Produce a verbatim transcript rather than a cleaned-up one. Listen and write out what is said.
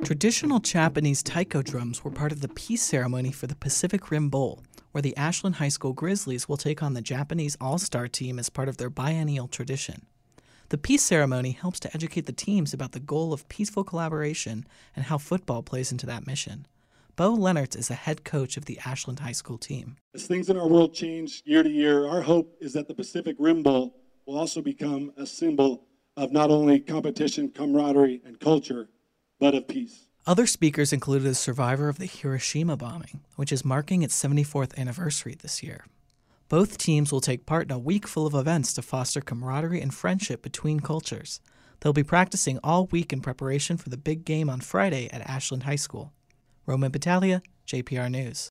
Traditional Japanese taiko drums were part of the peace ceremony for the Pacific Rim Bowl, where the Ashland High School Grizzlies will take on the Japanese All-Star team as part of their biennial tradition. The peace ceremony helps to educate the teams about the goal of peaceful collaboration and how football plays into that mission. Bo Lennertz is the head coach of the Ashland High School team. As things in our world change year to year, our hope is that the Pacific Rim Bowl will also become a symbol of not only competition, camaraderie, and culture, but of peace. Other speakers included a survivor of the Hiroshima bombing, which is marking its seventy-fourth anniversary this year. Both teams will take part in a week full of events to foster camaraderie and friendship between cultures. They'll be practicing all week in preparation for the big game on Friday at Ashland High School. Roman Battaglia, J P R News.